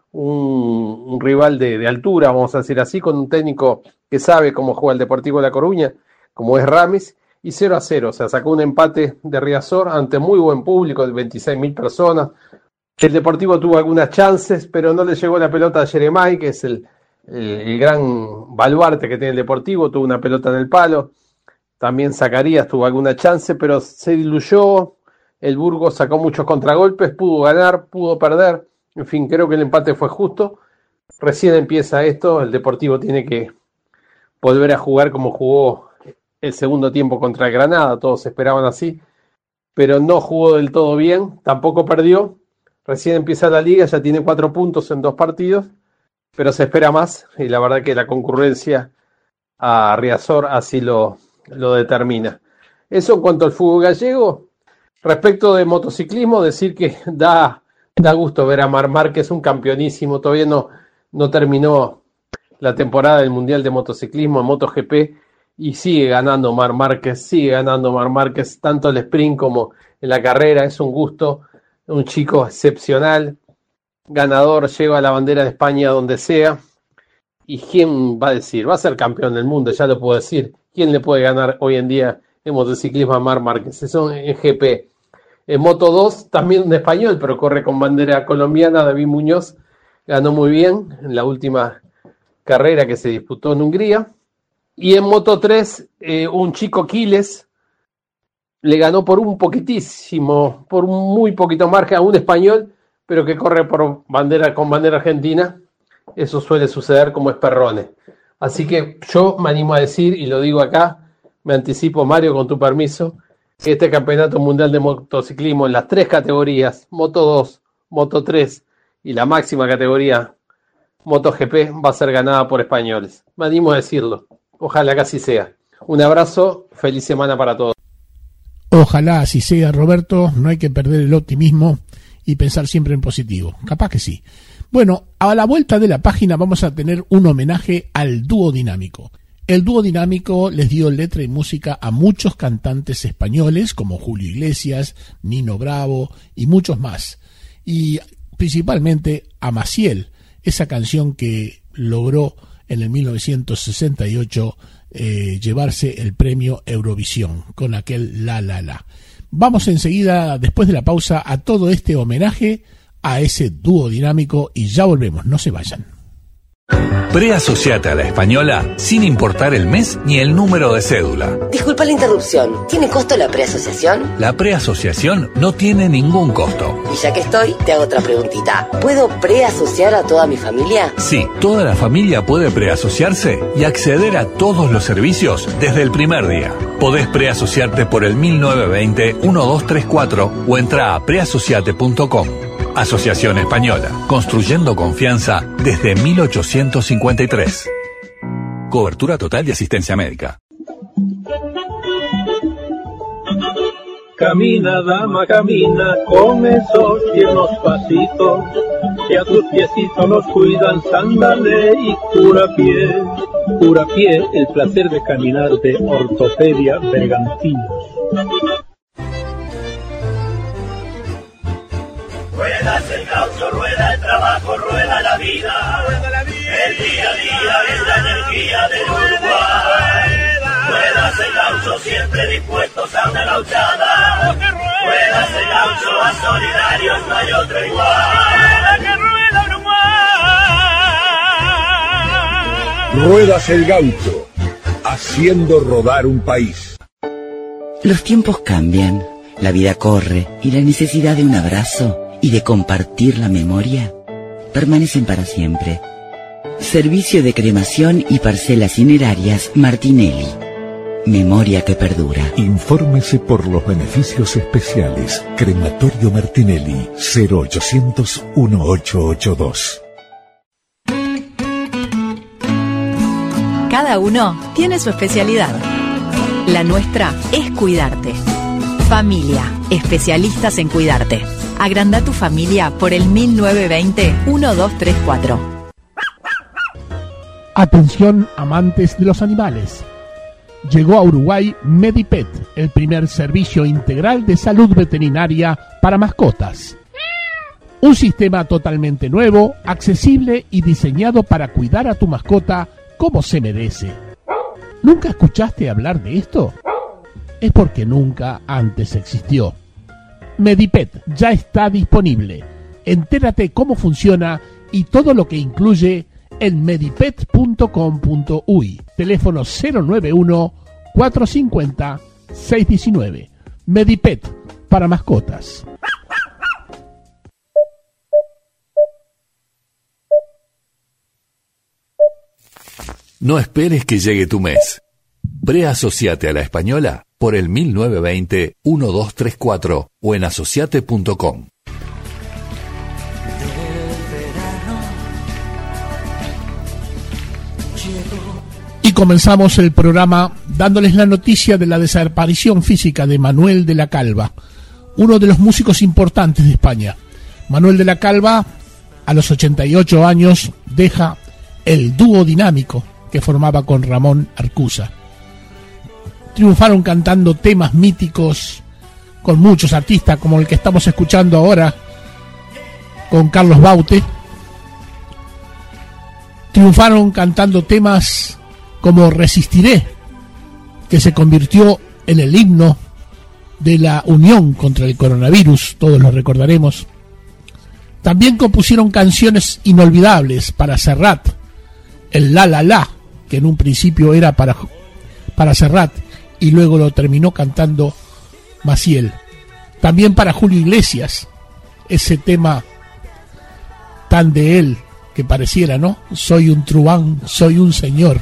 un, un rival de, de altura, vamos a decir así, con un técnico que sabe cómo juega el Deportivo de La Coruña, como es Ramis, y cero a cero, o sea, sacó un empate de Riazor ante muy buen público de veintiséis mil personas. El Deportivo tuvo algunas chances, pero no le llegó la pelota a Jeremai, que es el, el, el gran baluarte que tiene el Deportivo, tuvo una pelota en el palo. También Zacarías tuvo alguna chance, pero se diluyó. El Burgos sacó muchos contragolpes, pudo ganar, pudo perder. En fin, creo que el empate fue justo. Recién empieza esto, el Deportivo tiene que volver a jugar como jugó el segundo tiempo contra el Granada, todos esperaban así, pero no jugó del todo bien, tampoco perdió. Recién empieza la liga, ya tiene cuatro puntos en dos partidos, pero se espera más, y la verdad que la concurrencia a Riazor así lo... lo determina. Eso en cuanto al fútbol gallego. Respecto de motociclismo, decir que da, da gusto ver a Marc Márquez, un campeonísimo, todavía no, no terminó la temporada del Mundial de Motociclismo en MotoGP y sigue ganando Marc Márquez, sigue ganando Marc Márquez, tanto el sprint como en la carrera, es un gusto, un chico excepcional, ganador, lleva la bandera de España donde sea, y quién va a decir, va a ser campeón del mundo, ya lo puedo decir. ¿Quién le puede ganar hoy en día en motociclismo a Marc Márquez? Eso en G P. En Moto dos, también un español, pero corre con bandera colombiana, David Muñoz, ganó muy bien en la última carrera que se disputó en Hungría. Y en Moto tres, eh, un chico Quiles le ganó por un poquitísimo, por un muy poquito margen a un español, pero que corre por bandera, con bandera argentina. Eso suele suceder como es Perrone. Así que yo me animo a decir, y lo digo acá, me anticipo, Mario, con tu permiso, que este campeonato mundial de motociclismo en las tres categorías, Moto dos, Moto tres y la máxima categoría, MotoGP, va a ser ganada por españoles. Me animo a decirlo. Ojalá que así sea. Un abrazo, feliz semana para todos. Ojalá así sea, Roberto. No hay que perder el optimismo y pensar siempre en positivo. Capaz que sí. Bueno, a la vuelta de la página vamos a tener un homenaje al dúo dinámico. El dúo dinámico les dio letra y música a muchos cantantes españoles como Julio Iglesias, Nino Bravo y muchos más. Y principalmente a Maciel, esa canción que logró en el mil novecientos sesenta y ocho eh, llevarse el premio Eurovisión con aquel La La La. Vamos enseguida, después de la pausa, a todo este homenaje a ese dúo dinámico y ya volvemos, no se vayan. Preasociate a La Española sin importar el mes ni el número de cédula. Disculpa la interrupción. ¿Tiene costo la preasociación? La preasociación no tiene ningún costo. Y ya que estoy, te hago otra preguntita. ¿Puedo preasociar a toda mi familia? Sí, toda la familia puede preasociarse y acceder a todos los servicios desde el primer día. Podés preasociarte por el mil novecientos veinte, doce treinta y cuatro o entra a preasociate punto com. Asociación Española, construyendo confianza desde mil ochocientos cincuenta y tres. Cobertura total de asistencia médica. Camina, dama, camina con esos tiernos pasitos, que a tus piecitos los cuidan Sándale y Curapié. Curapié, el placer de caminar de Ortopedia Bergantinos. Ruedas el gaucho, rueda el trabajo, rueda la vida. Rueda la vida. El día a día es la energía del Uruguay. Ruedas el gaucho, siempre dispuestos a una gauchada. Ruedas el gaucho, a solidarios no hay otro igual. Que rueda Uruguay. Ruedas el gaucho, haciendo rodar un país. Los tiempos cambian, la vida corre y la necesidad de un abrazo y de compartir la memoria permanecen para siempre. Servicio de cremación y parcelas cinerarias Martinelli. Memoria que perdura. Infórmese por los beneficios especiales. Crematorio Martinelli, cero ochocientos, dieciocho ochenta y dos. Cada uno tiene su especialidad. La nuestra es cuidarte. Familia, especialistas en cuidarte. Agranda tu familia por el mil novecientos veinte, doce treinta y cuatro. Atención, amantes de los animales. Llegó a Uruguay Medipet, el primer servicio integral de salud veterinaria para mascotas. Un sistema totalmente nuevo, accesible y diseñado para cuidar a tu mascota como se merece. ¿Nunca escuchaste hablar de esto? Es porque nunca antes existió. Medipet ya está disponible. Entérate cómo funciona y todo lo que incluye en medipet punto com punto uy. Teléfono cero noventa y uno, cuatrocientos cincuenta, seiscientos diecinueve. Medipet para mascotas. No esperes que llegue tu mes. Preasociate a La Española por el mil novecientos veinte, doce treinta y cuatro o en asociate punto com. Y comenzamos el programa dándoles la noticia de la desaparición física de Manuel de la Calva, uno de los músicos importantes de España. Manuel de la Calva, a los ochenta y ocho años, deja el dúo dinámico que formaba con Ramón Arcusa. Triunfaron cantando temas míticos con muchos artistas, como el que estamos escuchando ahora, con Carlos Baute. Triunfaron cantando temas como Resistiré, que se convirtió en el himno de la unión contra el coronavirus, todos lo recordaremos. También compusieron canciones inolvidables para Serrat, el La La La, que en un principio era para, para Serrat y luego lo terminó cantando Maciel. También para Julio Iglesias, ese tema tan de él que pareciera, ¿no? Soy un truán, soy un señor,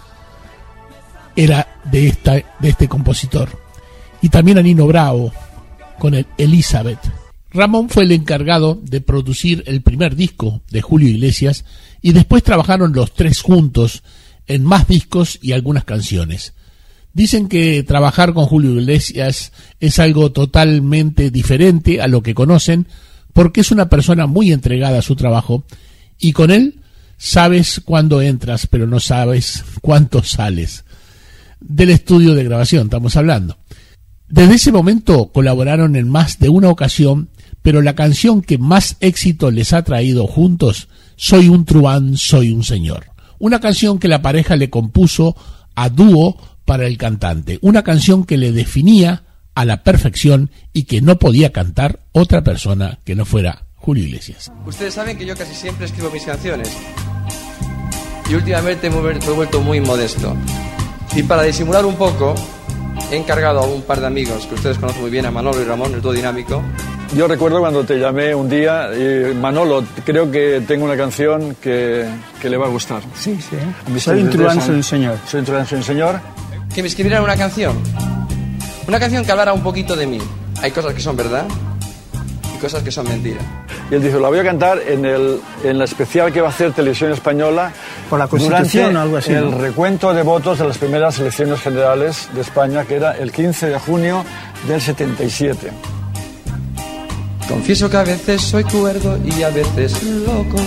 era de, esta, de este compositor. Y también a Nino Bravo con el Elizabeth. Ramón fue el encargado de producir el primer disco de Julio Iglesias y después trabajaron los tres juntos en más discos y algunas canciones. Dicen que trabajar con Julio Iglesias es algo totalmente diferente a lo que conocen, porque es una persona muy entregada a su trabajo y con él sabes cuándo entras, pero no sabes cuánto sales. Del estudio de grabación estamos hablando. Desde ese momento colaboraron en más de una ocasión, pero la canción que más éxito les ha traído juntos, Soy un truán, soy un señor. Una canción que la pareja le compuso a dúo para el cantante. Una canción que le definía a la perfección y que no podía cantar otra persona que no fuera Julio Iglesias. Ustedes saben que yo casi siempre escribo mis canciones. y últimamente me he vuelto muy modesto. Y para disimular un poco, he encargado a un par de amigos que ustedes conocen muy bien, a Manolo y Ramón, el dúo dinámico. Yo recuerdo cuando te llamé un día, y Manolo, creo que tengo una canción que, que le va a gustar. Sí, sí. A Soy un truán, soy un señor. Soy un truán, soy un señor. Que me escribieran una canción. Una canción que hablara un poquito de mí. Hay cosas que son verdad y cosas que son mentira. Y él dijo, la voy a cantar en, el, en la especial que va a hacer Televisión Española por la Constitución durante o algo así, el ¿no? recuento de votos de las primeras elecciones generales de España, que era el quince de junio del setenta y siete. Confieso que a veces soy cuerdo y a veces loco,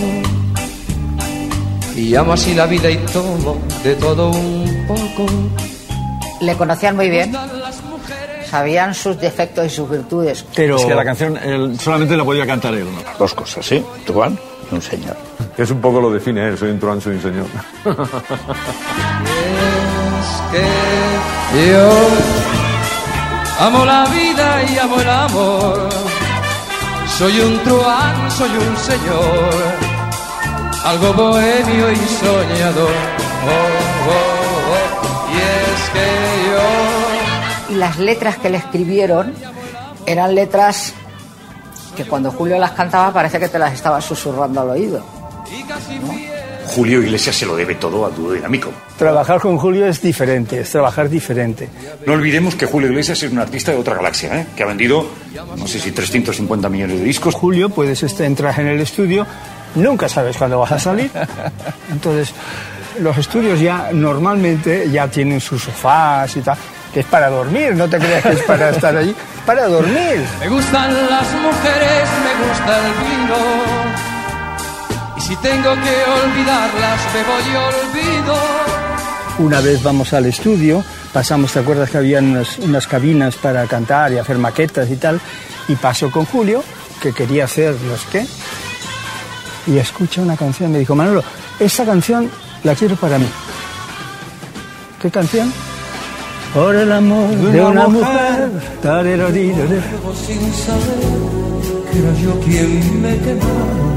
y amo así la vida y tomo de todo un poco. Le conocían muy bien, sabían sus defectos y sus virtudes. Pero es que la canción él, solamente la podía cantar él, ¿no? Dos cosas, ¿sí? Truán y un señor. Es un poco lo define él, soy un truán, soy un señor. Es que yo amo la vida y amo el amor. Soy un truán, soy un señor, algo bohemio y soñador. Oh, oh, oh. Y es que yo... Y las letras que le escribieron eran letras que cuando Julio las cantaba parece que te las estaba susurrando al oído, ¿no? Julio Iglesias se lo debe todo al dúo dinámico. Trabajar con Julio es diferente, es trabajar diferente. No olvidemos que Julio Iglesias es un artista de otra galaxia, ¿eh? Que ha vendido, no sé si trescientos cincuenta millones de discos. Julio, puedes este, entrar en el estudio, nunca sabes cuándo vas a salir. Entonces, los estudios ya normalmente ya tienen sus sofás y tal, que es para dormir, no te creas que es para estar allí, para dormir. Me gustan las mujeres, me gusta el vino. Y si tengo que olvidarlas, bebo y olvido. Una vez vamos al estudio, pasamos, ¿te acuerdas que había unas, unas cabinas para cantar y hacer maquetas y tal? Y paso con Julio, que quería hacer los qué. Y escucha una canción, me dijo, Manolo, esta canción la quiero para mí. ¿Qué canción? Por el amor de, de una, una mujer. mujer. Sin saber que era yo quien me quemaba.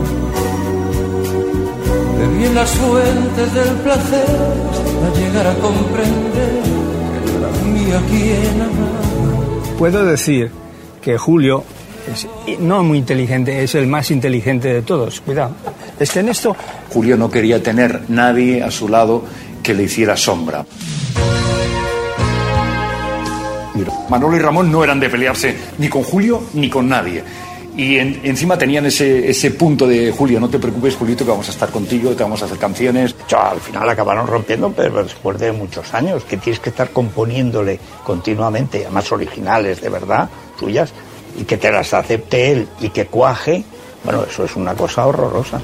Bebí en las fuentes del placer hasta llegar a comprender que era mía quien amaba. Puedo decir que Julio es no muy inteligente, es el más inteligente de todos. Cuidado. Es que en esto... Julio no quería tener nadie a su lado que le hiciera sombra. Manolo y Ramón no eran de pelearse ni con Julio ni con nadie. Y en, encima tenían ese, ese punto de Julio, no te preocupes, Julito, que vamos a estar contigo, te vamos a hacer canciones. Yo, al final acabaron rompiendo, pero después de muchos años, que tienes que estar componiéndole continuamente, además originales de verdad, tuyas, y que te las acepte él y que cuaje, bueno, eso es una cosa horrorosa.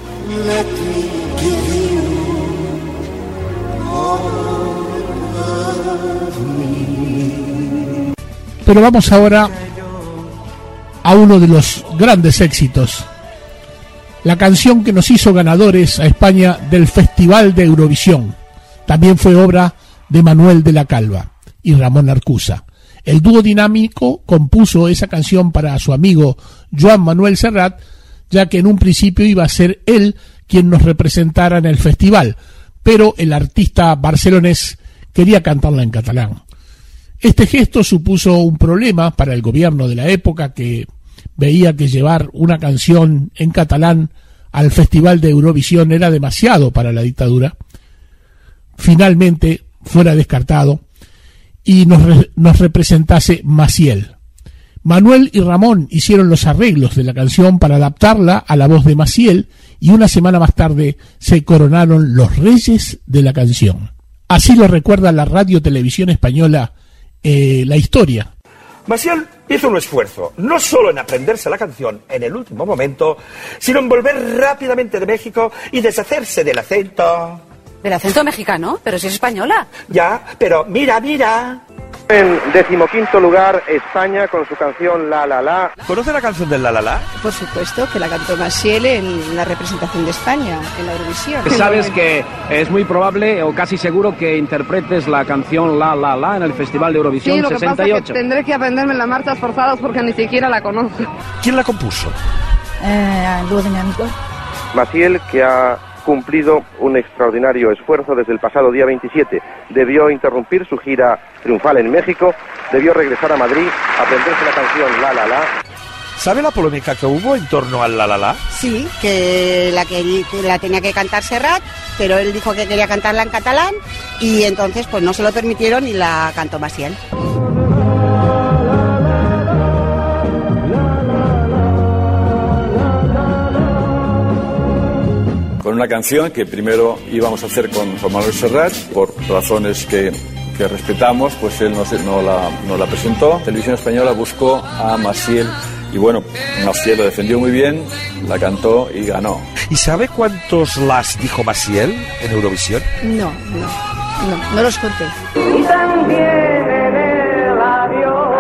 Pero vamos ahora a uno de los grandes éxitos, la canción que nos hizo ganadores a España del Festival de Eurovisión. También fue obra de Manuel de la Calva y Ramón Arcusa. El dúo dinámico compuso esa canción para su amigo Joan Manuel Serrat, ya que en un principio iba a ser él quien nos representara en el festival, pero el artista barcelonés quería cantarla en catalán. Este gesto supuso un problema para el gobierno de la época, que veía que llevar una canción en catalán al Festival de Eurovisión era demasiado para la dictadura. Finalmente fuera descartado y nos, re- nos representase Maciel. Manuel y Ramón hicieron los arreglos de la canción para adaptarla a la voz de Maciel, y una semana más tarde se coronaron los reyes de la canción. Así lo recuerda la Radio Televisión Española eh, la historia. Maciel hizo un esfuerzo, no solo en aprenderse la canción en el último momento, sino en volver rápidamente de México y deshacerse del acento. ¿Del acento mexicano? Pero si es española. Ya, pero mira, mira. En decimoquinto lugar, España con su canción La La La. ¿Conoce la canción del La La La? Por supuesto, que la cantó Maciel en la representación de España, en la Eurovisión. Sabes que es muy probable o casi seguro que interpretes la canción La La La en el Festival de Eurovisión sí, lo que sesenta y ocho. pasa es que tendré que aprenderme las marchas forzadas porque ni siquiera la conozco. ¿Quién la compuso? Eh, el dúo dinámico. Maciel, que ha cumplido un extraordinario esfuerzo desde el pasado día veintisiete. Debió interrumpir su gira triunfal en México, debió regresar a Madrid, aprenderse la canción La La La. ¿Sabe la polémica que hubo en torno al La La La? Sí, que la, que, que la tenía que cantar Serrat, pero él dijo que quería cantarla en catalán y entonces pues no se lo permitieron y la cantó Maciel. Con una canción que primero íbamos a hacer con, con Manuel Serrat, por razones que, que respetamos, pues él no, se, no, la, no la presentó. Televisión Española buscó a Maciel y bueno, Maciel lo defendió muy bien, la cantó y ganó. ¿Y sabe cuántos las dijo Maciel en Eurovisión? No, no, no, no los conté. Y también en el avión.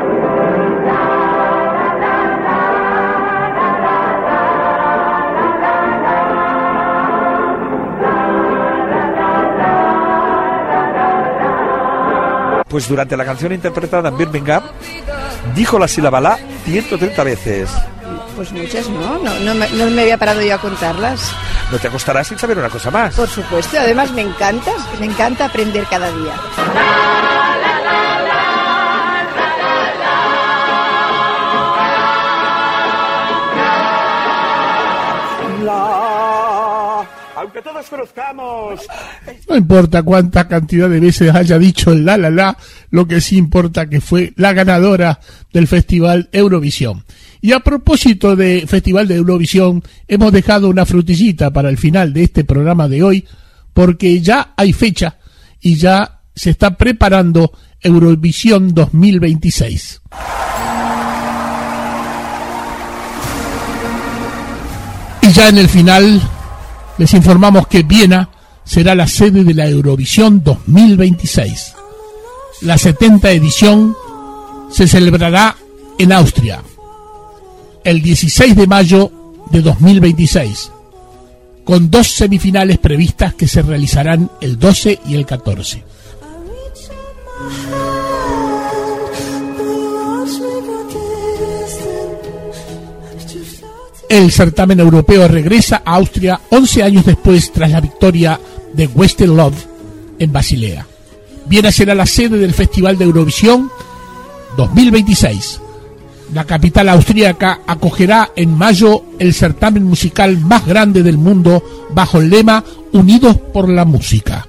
Pues durante la canción interpretada en Birmingham, dijo la sílaba la ciento treinta veces. Pues muchas no, no, no, me, no me había parado yo a contarlas. No te acostarás sin saber una cosa más. Por supuesto, además me encanta, me encanta aprender cada día. La... Aunque todos conozcamos... No importa cuánta cantidad de veces haya dicho el la la la, lo que sí importa que fue la ganadora del Festival Eurovisión. Y a propósito de Festival de Eurovisión, hemos dejado una frutillita para el final de este programa de hoy, porque ya hay fecha y ya se está preparando Eurovisión dos mil veintiséis. Y ya en el final les informamos que Viena será la sede de la Eurovisión dos mil veintiséis. La setenta edición se celebrará en Austria el dieciséis de mayo de dos mil veintiséis, con dos semifinales previstas que se realizarán el doce y el catorce. El certamen europeo regresa a Austria once años después tras la victoria de Western Love en Basilea. Viena será la sede del Festival de Eurovisión dos mil veintiséis. La capital austríaca acogerá en mayo el certamen musical más grande del mundo bajo el lema Unidos por la Música.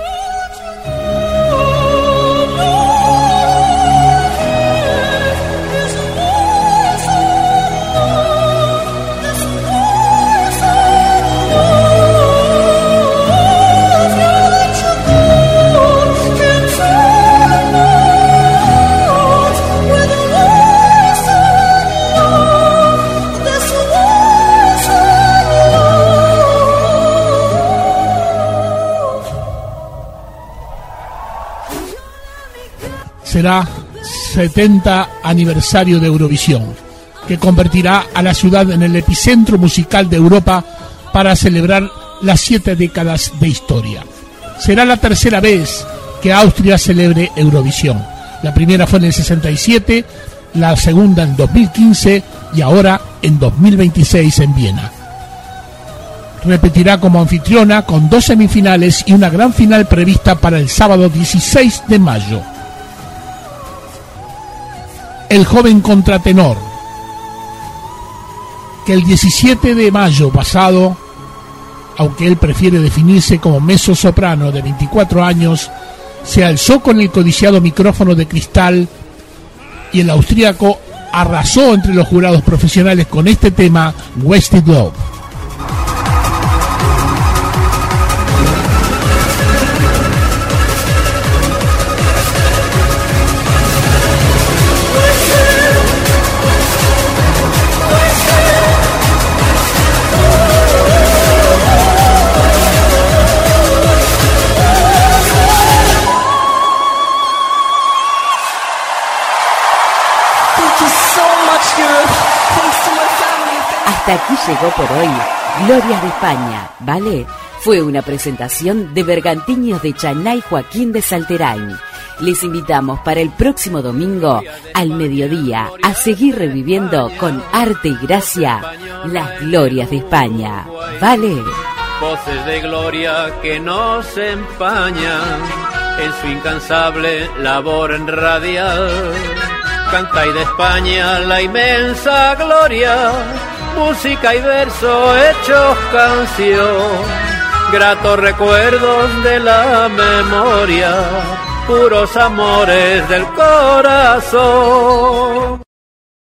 Será setenta aniversario de Eurovisión, que convertirá a la ciudad en el epicentro musical de Europa para celebrar las siete décadas de historia. Será la tercera vez que Austria celebre Eurovisión. La primera fue en el sesenta y siete, la segunda en dos mil quince y ahora en dos mil veintiséis en Viena. Repetirá como anfitriona con dos semifinales y una gran final prevista para el sábado dieciséis de mayo. El joven contratenor, que el diecisiete de mayo pasado, aunque él prefiere definirse como mezzosoprano de veinticuatro años, se alzó con el codiciado micrófono de cristal y el austríaco arrasó entre los jurados profesionales con este tema, Wasted Love. Hasta aquí llegó por hoy Glorias de España, ¿vale? Fue una presentación de Bergantiños de Chanay Joaquín de Salterain. Les invitamos para el próximo domingo al mediodía a seguir reviviendo con arte y gracia las glorias de España, ¿vale? voces de gloria que nos empañan en su incansable labor radial. Cantáis de España la inmensa gloria, música y verso hechos canción, gratos recuerdos de la memoria, puros amores del corazón.